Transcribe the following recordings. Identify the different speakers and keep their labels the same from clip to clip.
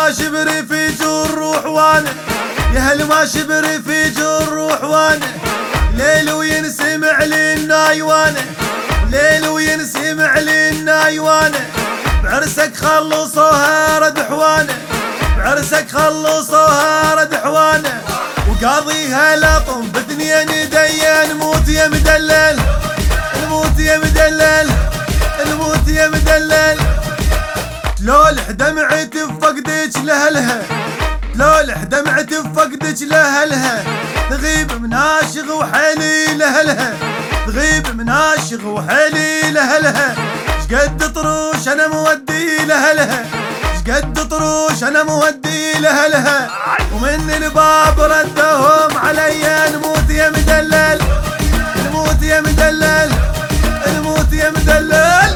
Speaker 1: ما شبري في جروح وانا، يا هل ما شبري في جروح وانا، ليل وينسمع لنا يوانا، ليل وينسمع لنا يوانا، بعرسك خلصوها رد حوانا، بعرسك خلصوها رد حوانا، وقاضيها لطم باثنين ديان، موت يا مدلل الموت يا مدلل الموت يا مدلل، تلولح دمعتي بفقدك لهلها، تلولح دمعتي بفقدك لهلها، تغيب من عاشق وحيلي لهلها، تغيب من عاشق وحيلي لهلها، شقد طروش انا مودي لهلها، شقد طروش انا مودي لهلها، ومن الباب ردهم علي، نموت يا مدلل نموت يا مدلل نموت يا مدلل.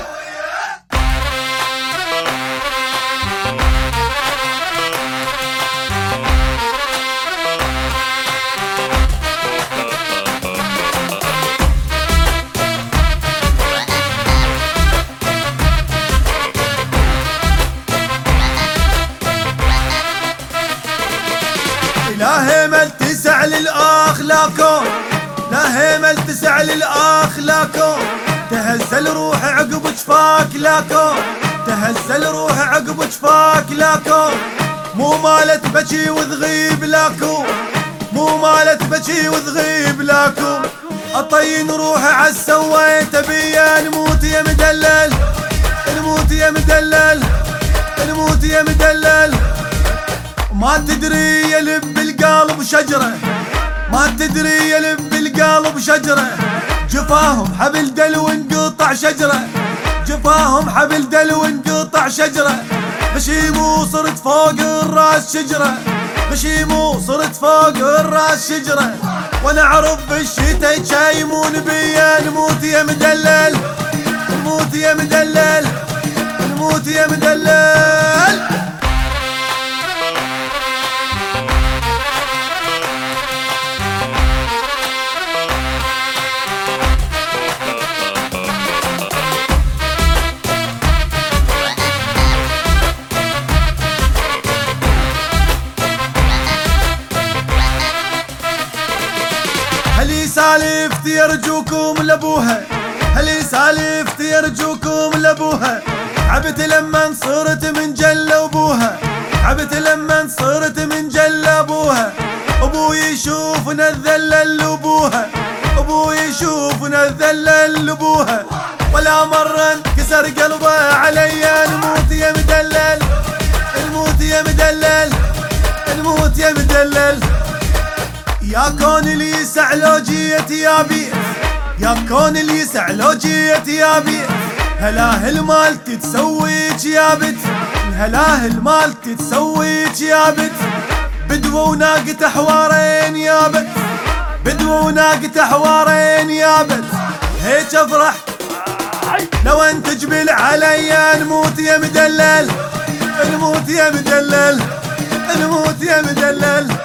Speaker 1: لا همل تسع للأخلاقون، لا همل تسع للأخلاقون، تهزل روح عقب جفاك لاكون، تهزل روح عقب جفاك لاكون، مو مالت بكي وتغيب لاكون، مو مالت بكي وتغيب لاكون، اطين روح عالسويت بيا، نموت يا مدلل نموت يا مدلل نموت يا مدلل، ما تدري يلب القلب شجرة، ما تدري يلب القلب شجرة، جفاهم حبل دلو انقطع شجرة، جفاهم حبل دلو انقطع شجرة، بشيمو صرت فوق الراس شجرة، بشيمو صرت فوق الراس شجرة، وانا اعرف بالشتا يشايمون بيا، نموت يا مدلل نموت يا مدلل نموت يا مدلل. هلي سالفت يرجوكم لابوها، هلي سالفت يرجوكم لابوها، عبت لما صرت من جل ابوها، عبت لما صرت من جل ابوها، ابوي يشوفنا الذلل لابوها، ابوي يشوفنا الذلل لابوها، ولا مرة انكسر قلبه علي، نموت يا مدلل نموت يا مدلل نموت يا مدلل، يا كون اللي يسع لو جيت يا بيت، يا كون اللي يسع لو جيت يا بيت، هلاهل مالتي تسويك يا بت، الهلاهل مالتي تسويك يا بت، بدوى وناقة حوارين يا بت، بدوى وناقة حوارين يا بت، هيك افرح لو انت تجبل علي، نموت يا مدلل نموت يا مدلل نموت يا مدلل.